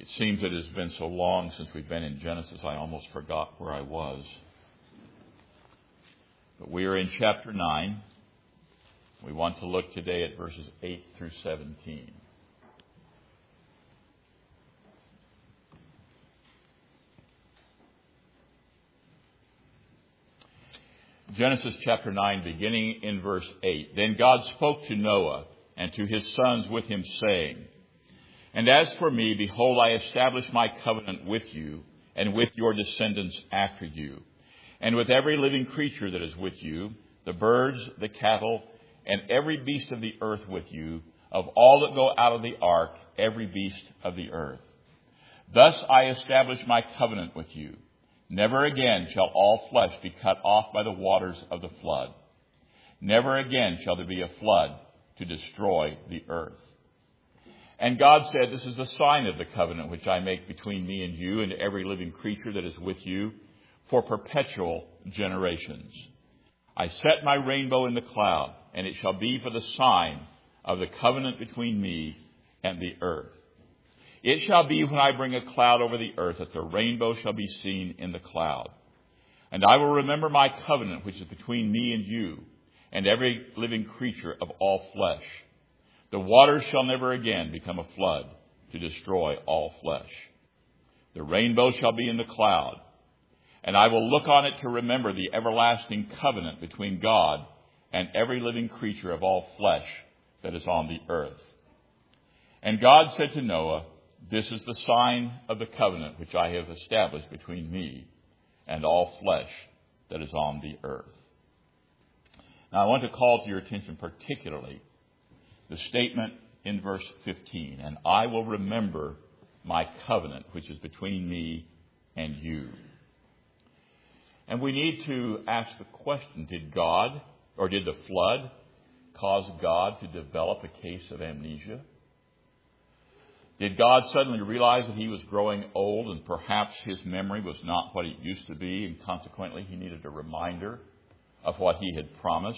It seems that it has been so long since we've been in Genesis, I almost forgot where I was. But we are in chapter 9. We want to look today at verses 8 through 17. Genesis chapter 9, beginning in verse 8. Then God spoke to Noah and to his sons with him, saying, And as for me, behold, I establish my covenant with you and with your descendants after you, and with every living creature that is with you, the birds, the cattle, and every beast of the earth with you, of all that go out of the ark, every beast of the earth. Thus I establish my covenant with you. Never again shall all flesh be cut off by the waters of the flood. Never again shall there be a flood to destroy the earth. And God said, This is the sign of the covenant which I make between me and you and every living creature that is with you for perpetual generations. I set my rainbow in the cloud, and it shall be for the sign of the covenant between me and the earth. It shall be when I bring a cloud over the earth that the rainbow shall be seen in the cloud. And I will remember my covenant which is between me and you and every living creature of all flesh. The waters shall never again become a flood to destroy all flesh. The rainbow shall be in the cloud, and I will look on it to remember the everlasting covenant between God and every living creature of all flesh that is on the earth. And God said to Noah, This is the sign of the covenant which I have established between me and all flesh that is on the earth. Now I want to call to your attention particularly the statement in verse 15, And I will remember my covenant which is between me and you. And we need to ask the question, did the flood cause God to develop a case of amnesia? Did God suddenly realize that he was growing old and perhaps his memory was not what it used to be, and consequently he needed a reminder of what he had promised?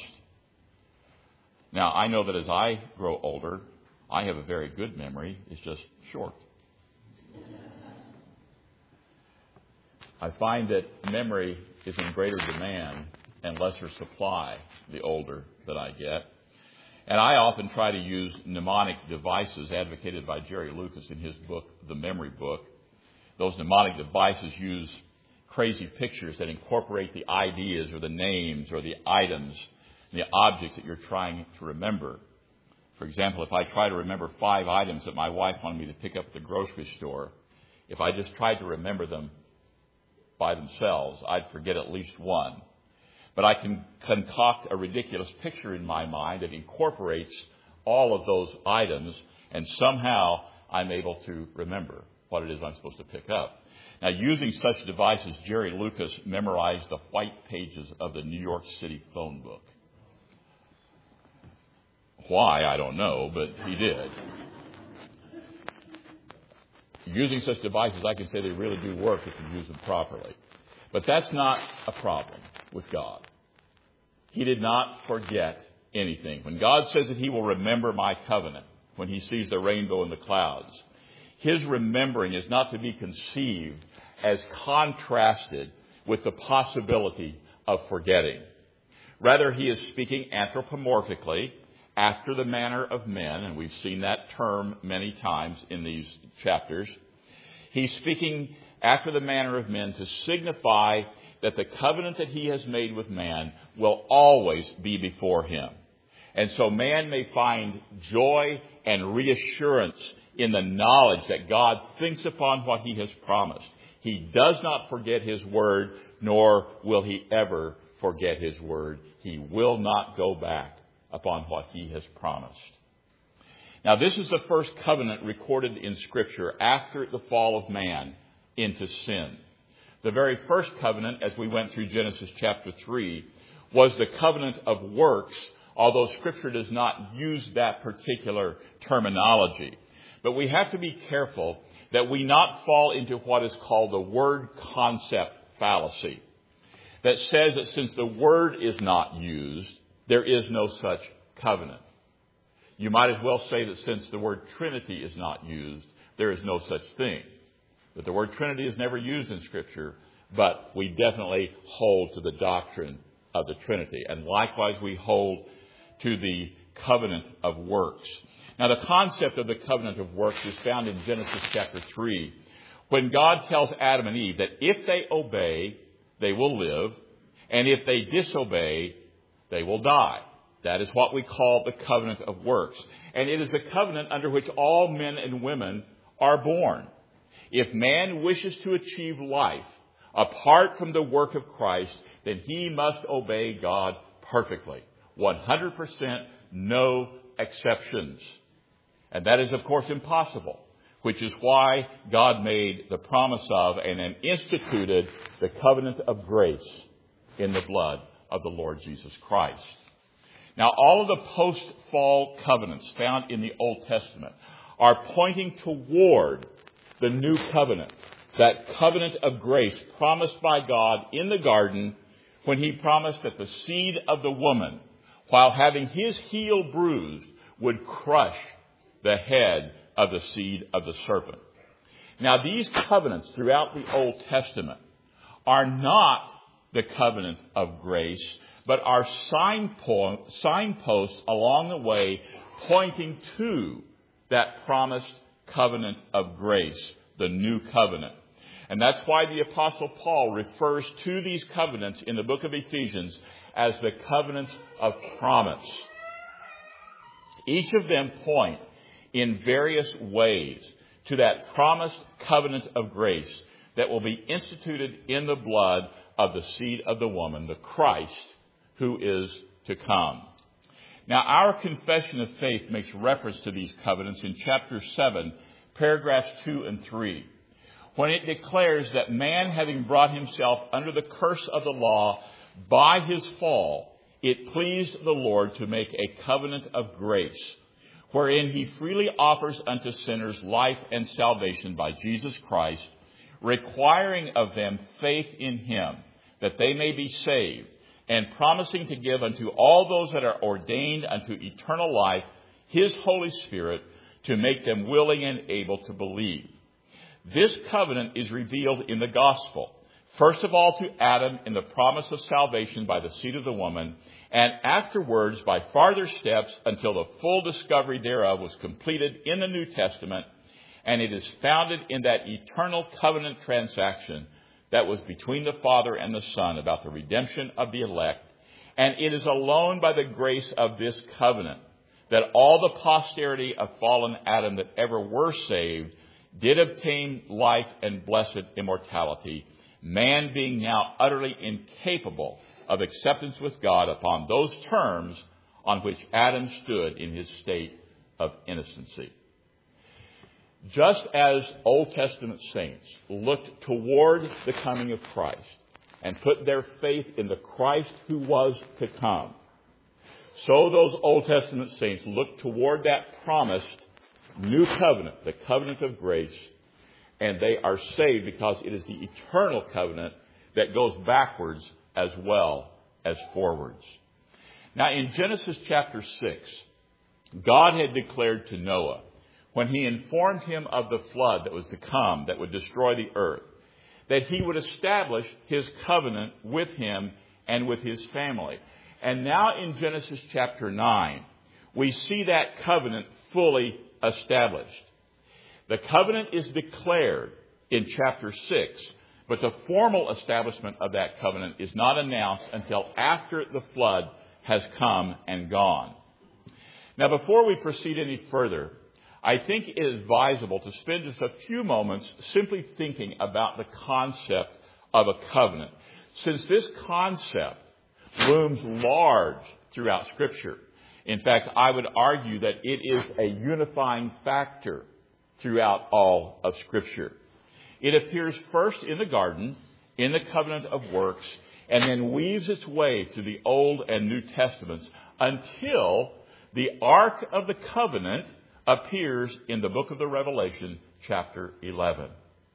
Now, I know that as I grow older, I have a very good memory. It's just short. I find that memory is in greater demand and lesser supply the older that I get. And I often try to use mnemonic devices advocated by Jerry Lucas in his book, The Memory Book. Those mnemonic devices use crazy pictures that incorporate the ideas or the names or the items, the objects that you're trying to remember. For example, if I try to remember 5 items that my wife wanted me to pick up at the grocery store, if I just tried to remember them by themselves, I'd forget at least one. But I can concoct a ridiculous picture in my mind that incorporates all of those items, and somehow I'm able to remember what it is I'm supposed to pick up. Now, using such devices, Jerry Lucas memorized the white pages of the New York City phone book. Why, I don't know, but he did. Using such devices, I can say they really do work if you use them properly. But that's not a problem with God. He did not forget anything. When God says that he will remember my covenant, when he sees the rainbow in the clouds, his remembering is not to be conceived as contrasted with the possibility of forgetting. Rather, he is speaking anthropomorphically, after the manner of men, and we've seen that term many times in these chapters. He's speaking after the manner of men to signify that the covenant that he has made with man will always be before him. And so man may find joy and reassurance in the knowledge that God thinks upon what he has promised. He does not forget his word, nor will he ever forget his word. He will not go back upon what he has promised. Now, this is the first covenant recorded in Scripture after the fall of man into sin. The very first covenant, as we went through Genesis chapter 3, was the covenant of works, although Scripture does not use that particular terminology. But we have to be careful that we not fall into what is called the word concept fallacy, that says that since the word is not used, there is no such covenant. You might as well say that since the word Trinity is not used, there is no such thing. But the word Trinity is never used in Scripture, but we definitely hold to the doctrine of the Trinity. And likewise, we hold to the covenant of works. Now, the concept of the covenant of works is found in Genesis chapter 3, when God tells Adam and Eve that if they obey, they will live, and if they disobey, they will die. That is what we call the covenant of works. And it is a covenant under which all men and women are born. If man wishes to achieve life apart from the work of Christ, then he must obey God perfectly. 100%, no exceptions. And that is, of course, impossible, which is why God made the promise of and then instituted the covenant of grace in the blood of the Lord Jesus Christ. Now, all of the post-fall covenants found in the Old Testament are pointing toward the new covenant, that covenant of grace promised by God in the garden when he promised that the seed of the woman, while having his heel bruised, would crush the head of the seed of the serpent. Now, these covenants throughout the Old Testament are not the covenant of grace, but are signposts along the way pointing to that promised covenant of grace, the new covenant. And that's why the Apostle Paul refers to these covenants in the book of Ephesians as the covenants of promise. Each of them point in various ways to that promised covenant of grace that will be instituted in the blood of the seed of the woman, the Christ who is to come. Now, our confession of faith makes reference to these covenants in chapter 7, paragraphs 2 and 3, when it declares that man, having brought himself under the curse of the law by his fall, it pleased the Lord to make a covenant of grace, wherein he freely offers unto sinners life and salvation by Jesus Christ, requiring of them faith in him, that they may be saved, and promising to give unto all those that are ordained unto eternal life his Holy Spirit, to make them willing and able to believe. This covenant is revealed in the gospel, first of all to Adam in the promise of salvation by the seed of the woman, and afterwards by farther steps until the full discovery thereof was completed in the New Testament, and it is founded in that eternal covenant transaction that was between the Father and the Son about the redemption of the elect. And it is alone by the grace of this covenant that all the posterity of fallen Adam that ever were saved did obtain life and blessed immortality, man being now utterly incapable of acceptance with God upon those terms on which Adam stood in his state of innocency. Just as Old Testament saints looked toward the coming of Christ and put their faith in the Christ who was to come, so those Old Testament saints looked toward that promised new covenant, the covenant of grace, and they are saved because it is the eternal covenant that goes backwards as well as forwards. Now, in Genesis chapter 6, God had declared to Noah, when he informed him of the flood that was to come, that would destroy the earth, that he would establish his covenant with him and with his family. And now in Genesis chapter 9, we see that covenant fully established. The covenant is declared in chapter 6, but the formal establishment of that covenant is not announced until after the flood has come and gone. Now, before we proceed any further, I think it is advisable to spend just a few moments simply thinking about the concept of a covenant, since this concept looms large throughout Scripture. In fact, I would argue that it is a unifying factor throughout all of Scripture. It appears first in the garden, in the covenant of works, and then weaves its way through the Old and New Testaments until the Ark of the Covenant appears in the book of the Revelation, chapter 11.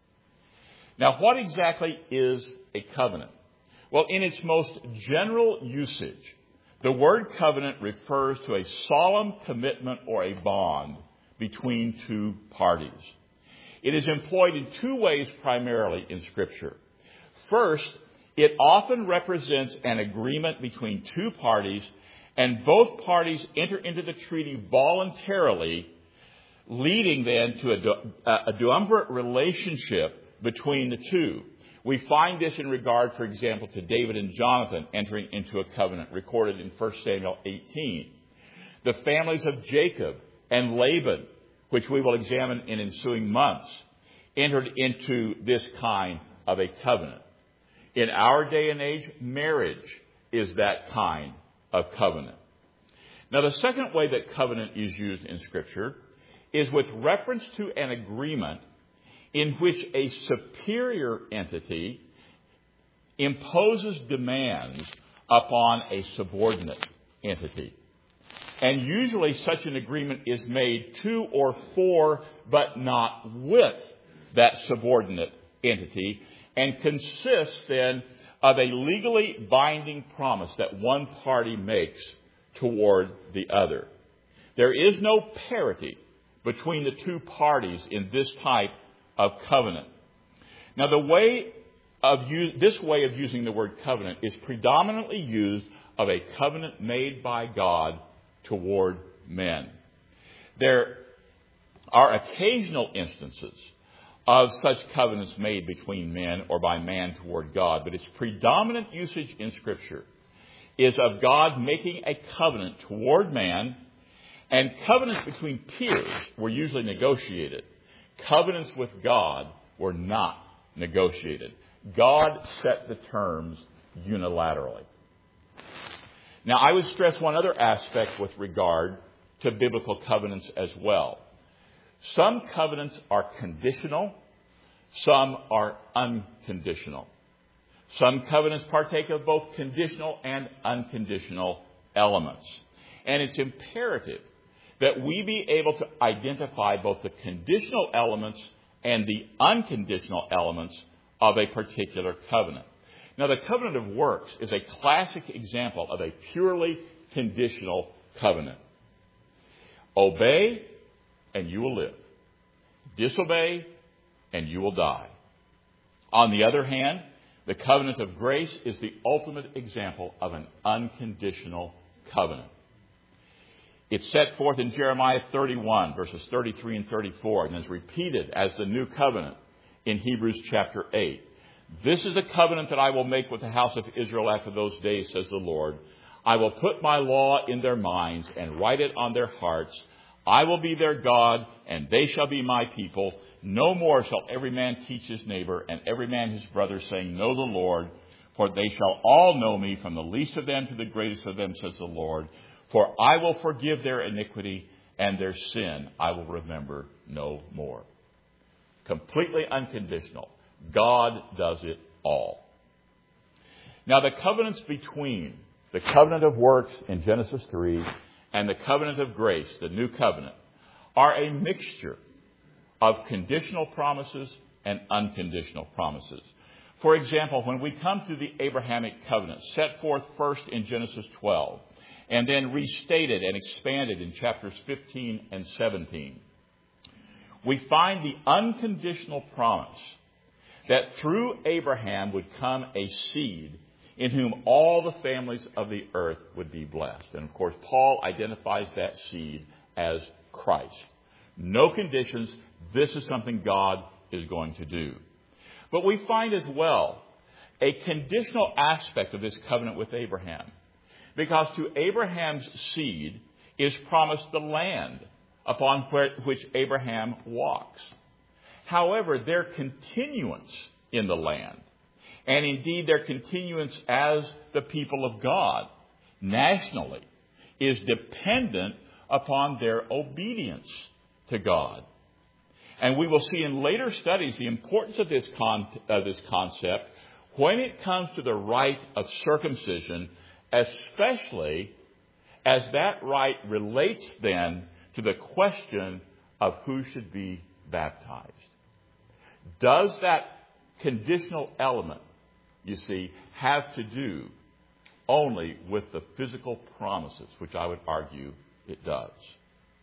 Now, what exactly is a covenant? Well, in its most general usage, the word covenant refers to a solemn commitment or a bond between two parties. It is employed in two ways primarily in Scripture. First, it often represents an agreement between two parties, and both parties enter into the treaty voluntarily, leading then to a duumvirate relationship between the two. We find this in regard, for example, to David and Jonathan entering into a covenant recorded in 1 Samuel 18. The families of Jacob and Laban, which we will examine in ensuing months, entered into this kind of a covenant. In our day and age, marriage is that kind of covenant. Now, the second way that covenant is used in Scripture is with reference to an agreement in which a superior entity imposes demands upon a subordinate entity. And usually such an agreement is made to or for, but not with, that subordinate entity, and consists then of a legally binding promise that one party makes toward the other. There is no parity between the two parties in this type of covenant. Now, this way of using the word covenant is predominantly used of a covenant made by God toward men. There are occasional instances of such covenants made between men or by man toward God, but its predominant usage in Scripture is of God making a covenant toward man, and covenants between peers were usually negotiated. Covenants with God were not negotiated. God set the terms unilaterally. Now, I would stress one other aspect with regard to biblical covenants as well. Some covenants are conditional, some are unconditional. Some covenants partake of both conditional and unconditional elements. And it's imperative that we be able to identify both the conditional elements and the unconditional elements of a particular covenant. Now, the covenant of works is a classic example of a purely conditional covenant. Obey, and you will live. Disobey, and you will die. On the other hand, the covenant of grace is the ultimate example of an unconditional covenant. It's set forth in Jeremiah 31, verses 33 and 34, and is repeated as the new covenant in Hebrews chapter 8. This is a covenant that I will make with the house of Israel after those days, says the Lord. I will put my law in their minds and write it on their hearts. I will be their God, and they shall be my people. No more shall every man teach his neighbor and every man his brother, saying, Know the Lord, for they shall all know me, from the least of them to the greatest of them, says the Lord. For I will forgive their iniquity, and their sin I will remember no more. Completely unconditional. God does it all. Now, the covenants between the covenant of works in Genesis 3 and the covenant of grace, the new covenant, are a mixture of conditional promises and unconditional promises. For example, when we come to the Abrahamic covenant, set forth first in Genesis 12, and then restated and expanded in chapters 15 and 17, we find the unconditional promise that through Abraham would come a seed in whom all the families of the earth would be blessed. And of course, Paul identifies that seed as Christ. No conditions. This is something God is going to do. But we find as well a conditional aspect of this covenant with Abraham, because to Abraham's seed is promised the land upon which Abraham walks. However, their continuance in the land, and indeed their continuance as the people of God nationally, is dependent upon their obedience to God. And we will see in later studies the importance of this concept when it comes to the rite of circumcision, especially as that rite relates then to the question of who should be baptized. Does that conditional element, you see, have to do only with the physical promises, which I would argue it does?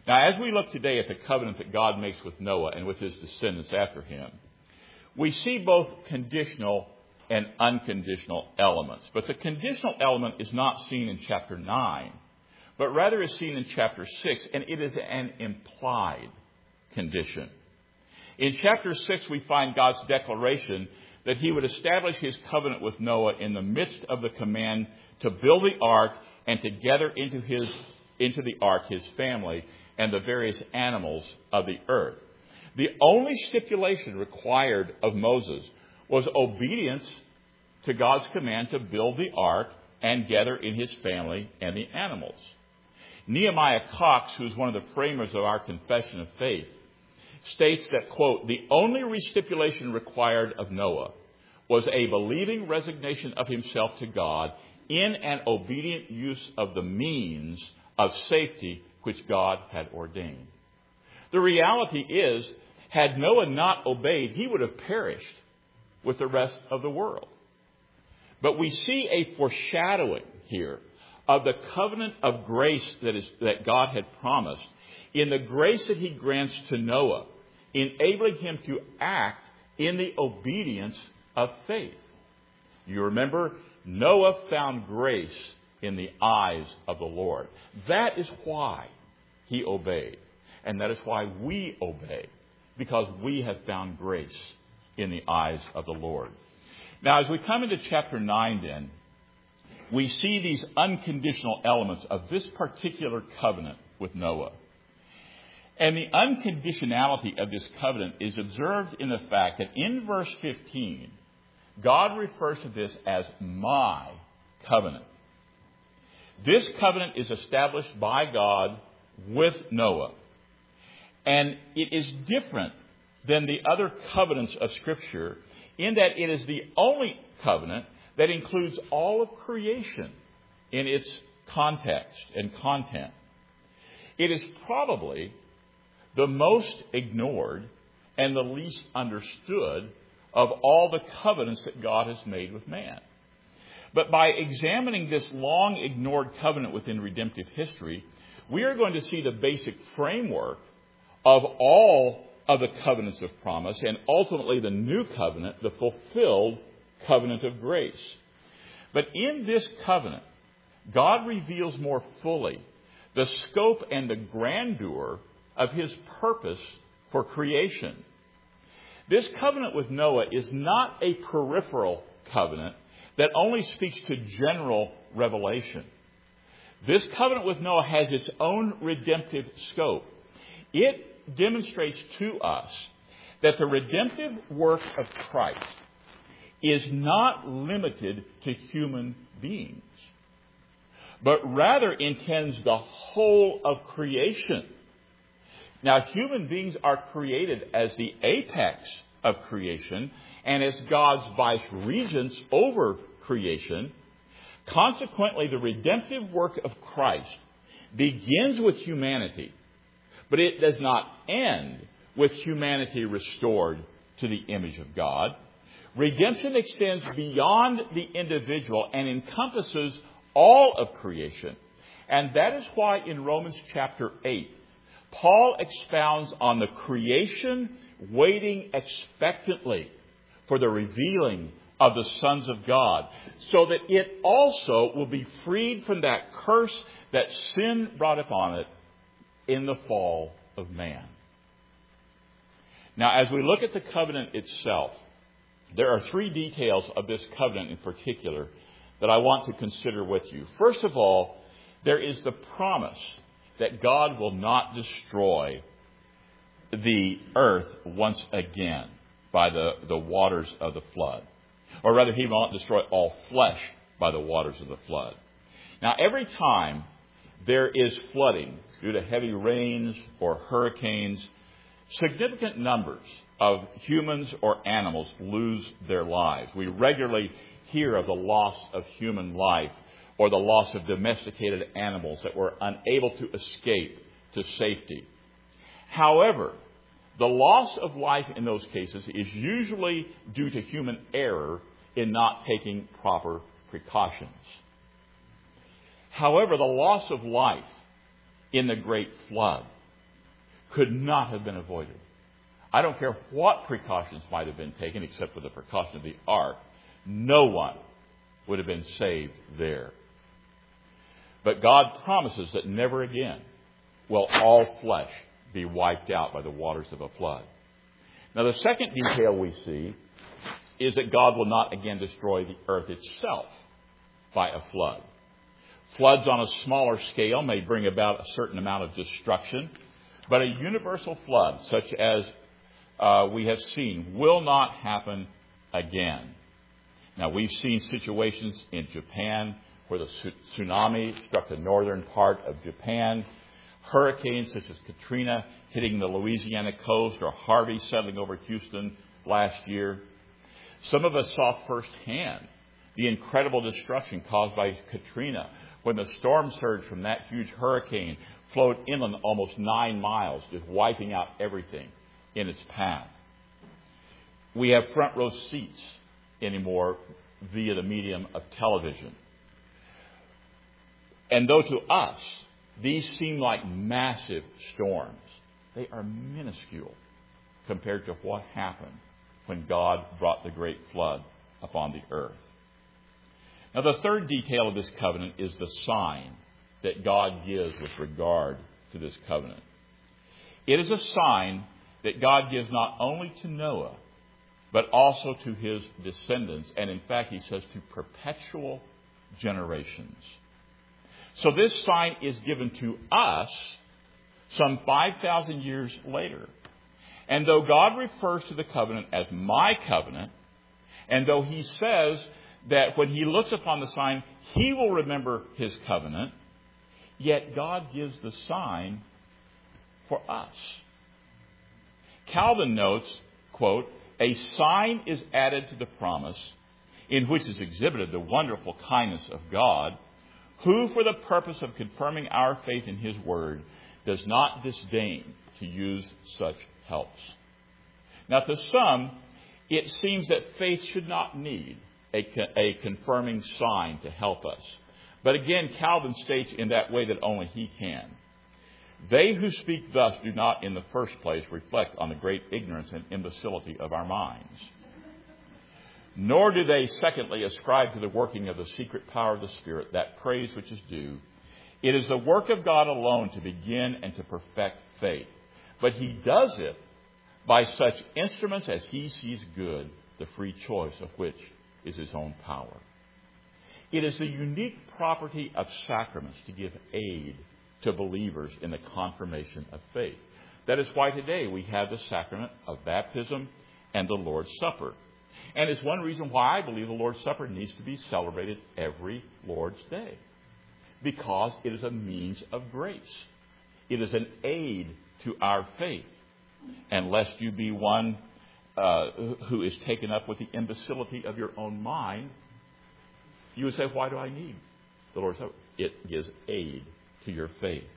Now, as we look today at the covenant that God makes with Noah and with his descendants after him, we see both conditional and unconditional elements. But the conditional element is not seen in chapter 9, but rather is seen in chapter 6, and it is an implied condition. In chapter 6, we find God's declaration that he would establish his covenant with Noah in the midst of the command to build the ark and to gather into the ark his family and the various animals of the earth. The only stipulation required of Moses was obedience to God's command to build the ark and gather in his family and the animals. Nehemiah Cox, who is one of the framers of our confession of faith, states that, quote, the only stipulation required of Noah was a believing resignation of himself to God in an obedient use of the means of safety which God had ordained. The reality is, had Noah not obeyed, he would have perished with the rest of the world. But we see a foreshadowing here of the covenant of grace that God had promised in the grace that he grants to Noah, enabling him to act in the obedience of faith. You remember, Noah found grace in the eyes of the Lord. That is why he obeyed. And that is why we obey, because we have found grace in the eyes of the Lord. Now, as we come into chapter 9 then, we see these unconditional elements of this particular covenant with Noah. And the unconditionality of this covenant is observed in the fact that in verse 15, God refers to this as my covenant. This covenant is established by God with Noah. And it is different than the other covenants of Scripture in that it is the only covenant that includes all of creation in its context and content. It is probably the most ignored and the least understood of all the covenants that God has made with man. But by examining this long ignored covenant within redemptive history, we are going to see the basic framework of all of the covenants of promise and ultimately the new covenant, the fulfilled covenant of grace. But in this covenant, God reveals more fully the scope and the grandeur of his purpose for creation. This covenant with Noah is not a peripheral covenant that only speaks to general revelation. This covenant with Noah has its own redemptive scope. It demonstrates to us that the redemptive work of Christ is not limited to human beings, but rather intends the whole of creation. Now, human beings are created as the apex of creation and as God's vice regents over creation. Consequently, the redemptive work of Christ begins with humanity, but it does not end with humanity restored to the image of God. Redemption extends beyond the individual and encompasses all of creation. And that is why in Romans chapter 8, Paul expounds on the creation waiting expectantly for the revealing of the sons of God, so that it also will be freed from that curse that sin brought upon it in the fall of man. Now, as we look at the covenant itself, there are three details of this covenant in particular that I want to consider with you. First of all, there is the promise that God will not destroy the earth once again by the waters of the flood. Or rather, he will not destroy all flesh by the waters of the flood. Now, every time there is flooding due to heavy rains or hurricanes, significant numbers of humans or animals lose their lives. We regularly hear of the loss of human life or the loss of domesticated animals that were unable to escape to safety. However, the loss of life in those cases is usually due to human error in not taking proper precautions. However, the loss of life in the great flood could not have been avoided. I don't care what precautions might have been taken, except for the precaution of the ark. No one would have been saved there. But God promises that never again will all flesh be wiped out by the waters of a flood. Now, the second detail we see is that God will not again destroy the earth itself by a flood. Floods on a smaller scale may bring about a certain amount of destruction, but a universal flood, such as we have seen, will not happen again. Now, we've seen situations in Japan where the tsunami struck the northern part of Japan, hurricanes such as Katrina hitting the Louisiana coast, or Harvey settling over Houston last year. Some of us saw firsthand the incredible destruction caused by Katrina when the storm surge from that huge hurricane flowed inland almost 9 miles, just wiping out everything in its path. We have front row seats anymore via the medium of television. And though to us these seem like massive storms, they are minuscule compared to what happened when God brought the great flood upon the earth. Now, the third detail of this covenant is the sign that God gives with regard to this covenant. It is a sign that God gives not only to Noah, but also to his descendants. And in fact, he says to perpetual generations. So this sign is given to us some 5,000 years later. And though God refers to the covenant as my covenant, and though he says that when he looks upon the sign, he will remember his covenant, yet God gives the sign for us. Calvin notes, quote, "A sign is added to the promise, in which is exhibited the wonderful kindness of God, who, for the purpose of confirming our faith in his word, does not disdain to use such helps." Now, to some, it seems that faith should not need a confirming sign to help us. But again, Calvin states in that way that only he can. They who speak thus do not, in the first place, reflect on the great ignorance and imbecility of our minds. Nor do they, secondly, ascribe to the working of the secret power of the Spirit that praise which is due. It is the work of God alone to begin and to perfect faith. But he does it by such instruments as he sees good, the free choice of which is his own power. It is the unique property of sacraments to give aid to believers in the confirmation of faith. That is why today we have the sacrament of baptism and the Lord's Supper. And it's one reason why I believe the Lord's Supper needs to be celebrated every Lord's Day. Because it is a means of grace. It is an aid to our faith. And lest you be one who is taken up with the imbecility of your own mind, you would say, why do I need the Lord's Supper? It gives aid to your faith.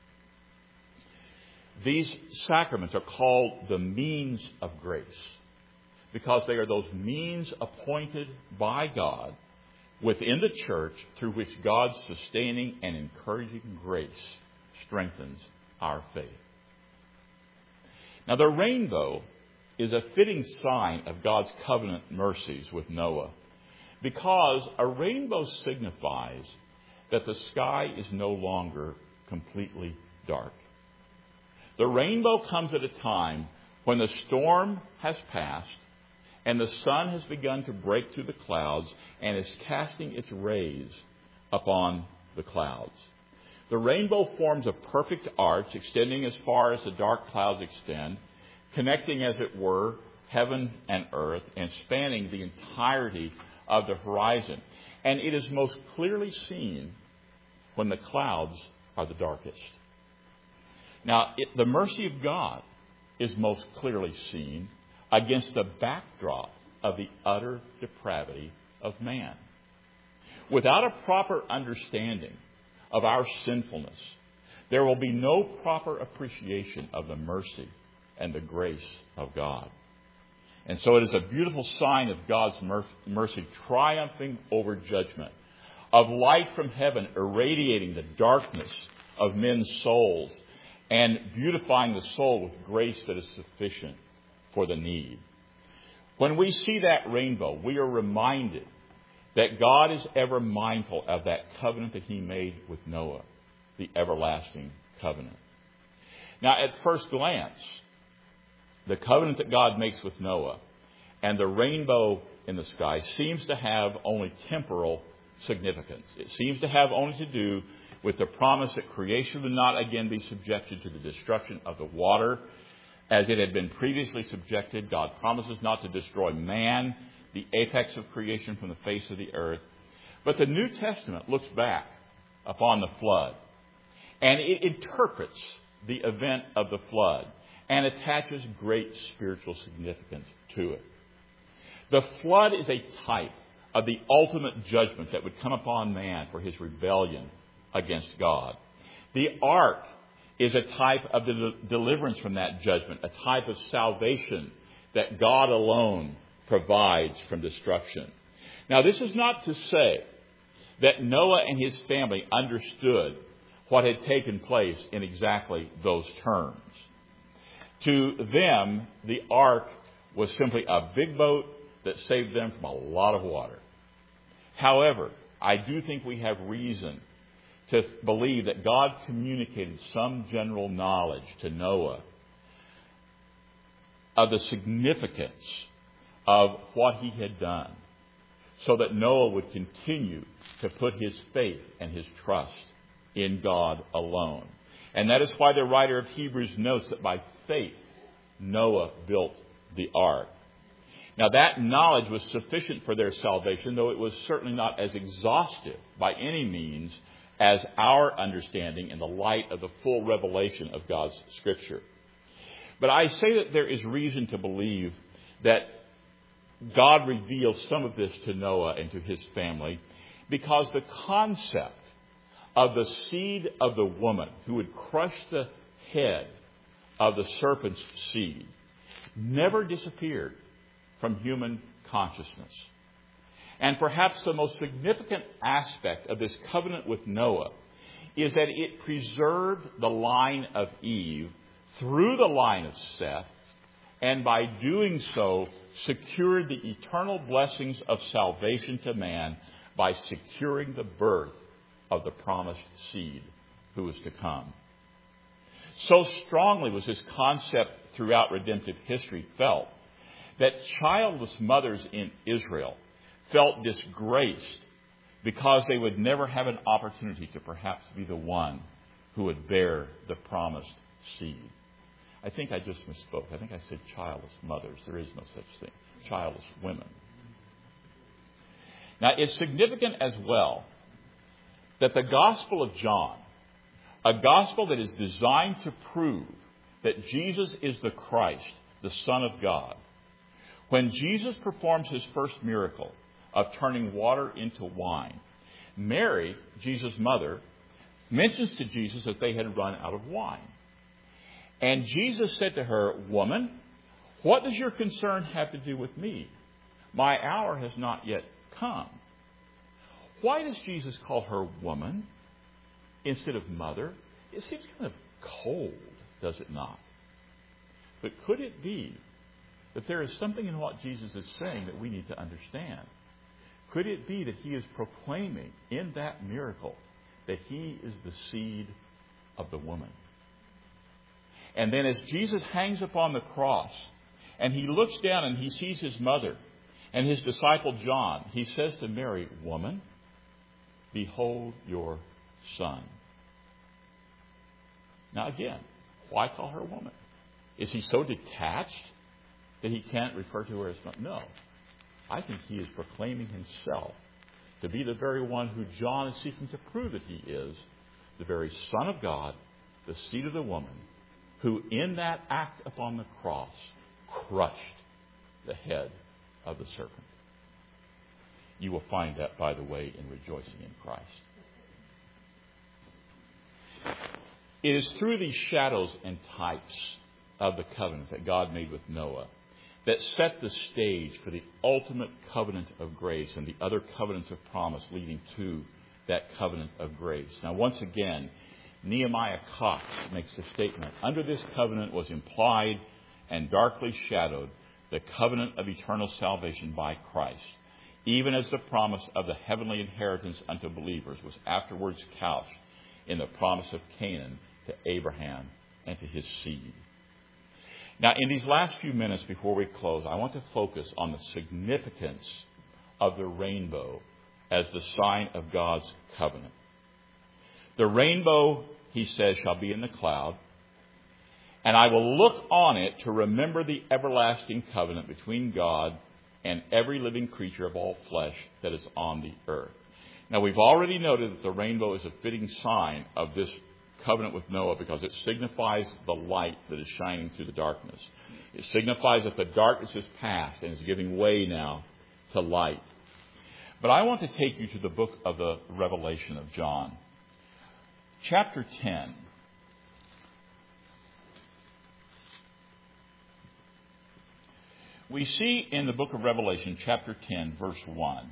These sacraments are called the means of grace because they are those means appointed by God within the church through which God's sustaining and encouraging grace strengthens our faith. Now, the rainbow is a fitting sign of God's covenant mercies with Noah because a rainbow signifies that the sky is no longer completely dark. The rainbow comes at a time when the storm has passed and the sun has begun to break through the clouds and is casting its rays upon the clouds. The rainbow forms a perfect arch extending as far as the dark clouds extend, connecting, as it were, heaven and earth and spanning the entirety of the horizon. And it is most clearly seen when the clouds are the darkest. Now, the mercy of God is most clearly seen against the backdrop of the utter depravity of man. Without a proper understanding of our sinfulness, there will be no proper appreciation of the mercy and the grace of God. And so it is a beautiful sign of God's mercy triumphing over judgment, of light from heaven irradiating the darkness of men's souls, and beautifying the soul with grace that is sufficient for the need. When we see that rainbow, we are reminded that God is ever mindful of that covenant that he made with Noah, the everlasting covenant. Now, at first glance, the covenant that God makes with Noah and the rainbow in the sky seems to have only temporal significance. It seems to have only to do with the promise that creation would not again be subjected to the destruction of the water as it had been previously subjected. God promises not to destroy man, the apex of creation, from the face of the earth. But the New Testament looks back upon the flood, and it interprets the event of the flood and attaches great spiritual significance to it. The flood is a type of the ultimate judgment that would come upon man for his rebellion against God. The ark is a type of the deliverance from that judgment, a type of salvation that God alone provides from destruction. Now, this is not to say that Noah and his family understood what had taken place in exactly those terms. To them, the ark was simply a big boat that saved them from a lot of water. However, I do think we have reason to believe that God communicated some general knowledge to Noah of the significance of what he had done, so that Noah would continue to put his faith and his trust in God alone. And that is why the writer of Hebrews notes that by faith Noah built the ark. Now, that knowledge was sufficient for their salvation, though it was certainly not as exhaustive by any means as our understanding in the light of the full revelation of God's Scripture. But I say that there is reason to believe that God reveals some of this to Noah and to his family, because the concept of the seed of the woman who would crush the head of the serpent's seed never disappeared from human consciousness. And perhaps the most significant aspect of this covenant with Noah is that it preserved the line of Eve through the line of Seth, and by doing so secured the eternal blessings of salvation to man by securing the birth of the promised seed who was to come. So strongly was this concept throughout redemptive history felt that childless mothers in Israel felt disgraced because they would never have an opportunity to perhaps be the one who would bear the promised seed. I think I just misspoke. I think I said childless mothers. There is no such thing. Childless women. Now, it's significant as well that the Gospel of John, a gospel that is designed to prove that Jesus is the Christ, the Son of God, when Jesus performs his first miracle of turning water into wine, Mary, Jesus' mother, mentions to Jesus that they had run out of wine. And Jesus said to her, "Woman, what does your concern have to do with me? My hour has not yet come." Why does Jesus call her woman instead of mother? It seems kind of cold, does it not? But could it be that there is something in what Jesus is saying that we need to understand? Could it be that he is proclaiming in that miracle that he is the seed of the woman? And then as Jesus hangs upon the cross and he looks down and he sees his mother and his disciple John, he says to Mary, "Woman, behold your son." Now again, why call her woman? Is he so detached that he can't refer to her as mother? No. I think he is proclaiming himself to be the very one who John is seeking to prove that he is, the very Son of God, the seed of the woman, who in that act upon the cross crushed the head of the serpent. You will find that, by the way, in rejoicing in Christ. It is through these shadows and types of the covenant that God made with Noah that set the stage for the ultimate covenant of grace and the other covenants of promise leading to that covenant of grace. Now, once again, Nehemiah Cox makes the statement, under this covenant was implied and darkly shadowed the covenant of eternal salvation by Christ, even as the promise of the heavenly inheritance unto believers was afterwards couched in the promise of Canaan to Abraham and to his seed. Now, in these last few minutes before we close, I want to focus on the significance of the rainbow as the sign of God's covenant. The rainbow, he says, shall be in the cloud, and I will look on it to remember the everlasting covenant between God and every living creature of all flesh that is on the earth. Now, we've already noted that the rainbow is a fitting sign of this covenant with Noah because it signifies the light that is shining through the darkness. It signifies that the darkness is past and is giving way now to light. But I want to take you to the book of the Revelation of John. Chapter 10. We see in the book of Revelation, chapter 10, verse 1,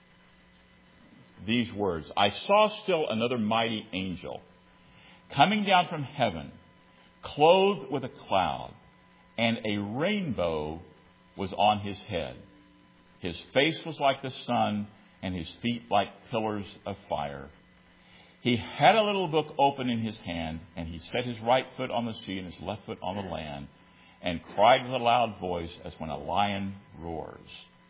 these words, I saw still another mighty angel coming down from heaven, clothed with a cloud, and a rainbow was on his head. His face was like the sun, and his feet like pillars of fire. He had a little book open in his hand, and he set his right foot on the sea and his left foot on the land, and cried with a loud voice as when a lion roars.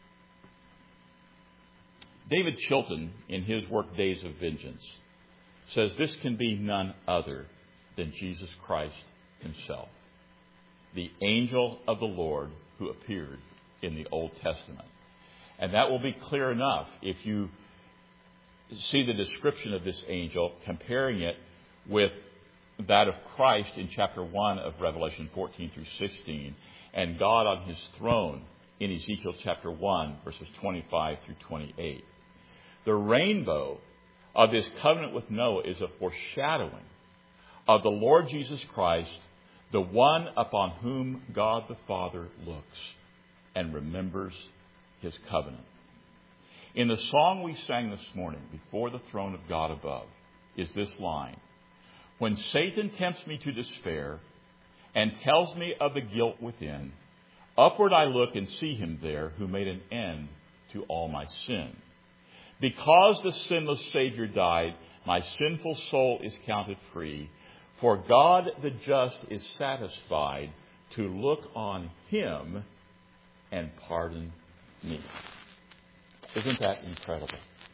David Chilton, in his work Days of Vengeance, says this can be none other than Jesus Christ himself, the angel of the Lord who appeared in the Old Testament. And that will be clear enough if you see the description of this angel, comparing it with that of Christ in chapter 1 of Revelation 14 through 16, and God on his throne in Ezekiel chapter 1, verses 25 through 28. The rainbow of this covenant with Noah is a foreshadowing of the Lord Jesus Christ, the one upon whom God the Father looks and remembers his covenant. In the song we sang this morning, Before the Throne of God Above, is this line, when Satan tempts me to despair and tells me of the guilt within, upward I look and see him there who made an end to all my sin. Because the sinless Savior died, my sinful soul is counted free. For God the just is satisfied to look on him and pardon me. Isn't that incredible?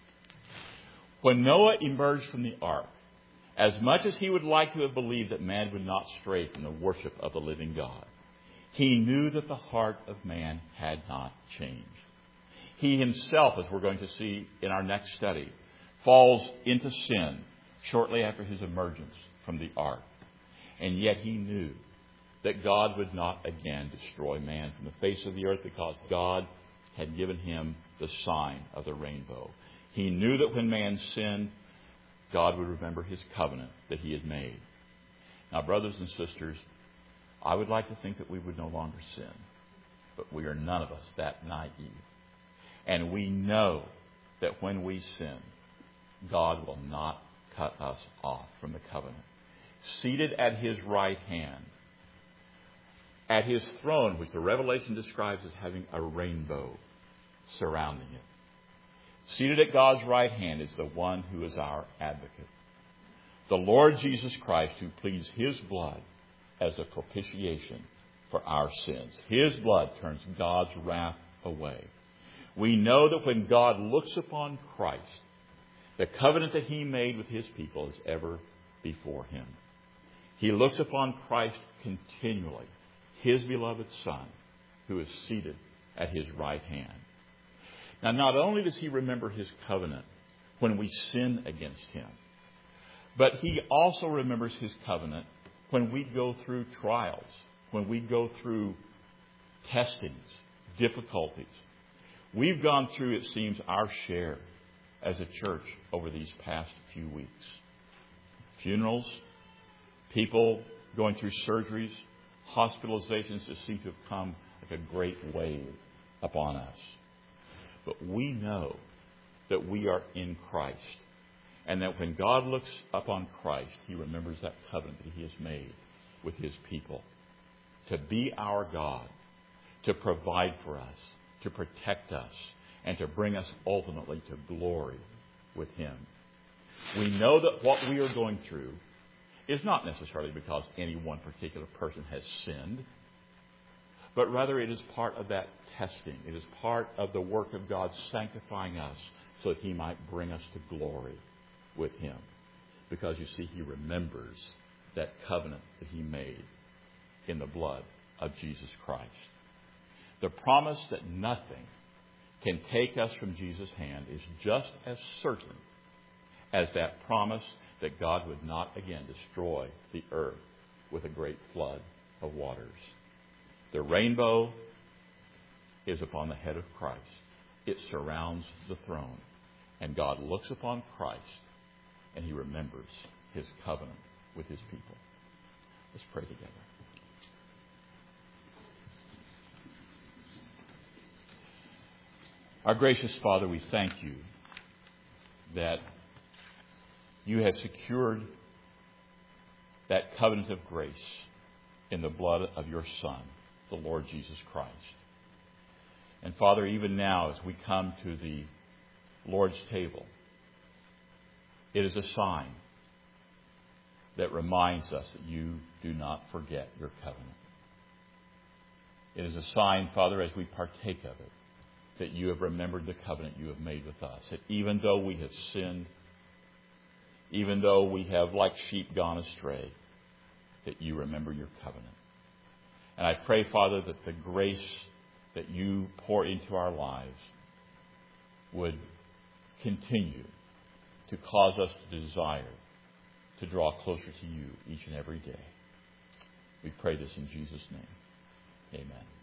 When Noah emerged from the ark, as much as he would like to have believed that man would not stray from the worship of the living God, he knew that the heart of man had not changed. He himself, as we're going to see in our next study, falls into sin shortly after his emergence from the ark. And yet he knew that God would not again destroy man from the face of the earth because God had given him the sign of the rainbow. He knew that when man sinned, God would remember his covenant that he had made. Now, brothers and sisters, I would like to think that we would no longer sin, but we are none of us that naive. And we know that when we sin, God will not cut us off from the covenant. Seated at his right hand, at his throne, which the Revelation describes as having a rainbow surrounding it. Seated at God's right hand is the one who is our advocate, the Lord Jesus Christ, who pleads his blood as a propitiation for our sins. His blood turns God's wrath away. We know that when God looks upon Christ, the covenant that he made with his people is ever before him. He looks upon Christ continually, his beloved Son, who is seated at his right hand. Now, not only does he remember his covenant when we sin against him, but he also remembers his covenant when we go through trials, when we go through testings, difficulties. We've gone through, it seems, our share as a church over these past few weeks. Funerals, people going through surgeries, hospitalizations that seem to have come like a great wave upon us. But we know that we are in Christ. And that when God looks upon Christ, he remembers that covenant that he has made with his people to be our God, to provide for us, to protect us, and to bring us ultimately to glory with him. We know that what we are going through is not necessarily because any one particular person has sinned, but rather it is part of that testing. It is part of the work of God sanctifying us so that he might bring us to glory with him. Because you see, he remembers that covenant that he made in the blood of Jesus Christ. The promise that nothing can take us from Jesus' hand is just as certain as that promise that God would not again destroy the earth with a great flood of waters. The rainbow is upon the head of Christ. It surrounds the throne. And God looks upon Christ and he remembers his covenant with his people. Let's pray together. Our gracious Father, we thank you that you have secured that covenant of grace in the blood of your Son, the Lord Jesus Christ. And Father, even now as we come to the Lord's table, it is a sign that reminds us that you do not forget your covenant. It is a sign, Father, as we partake of it, that you have remembered the covenant you have made with us. That even though we have sinned, even though we have like sheep gone astray, that you remember your covenant. And I pray, Father, that the grace that you pour into our lives would continue to cause us to desire to draw closer to you each and every day. We pray this in Jesus' name. Amen.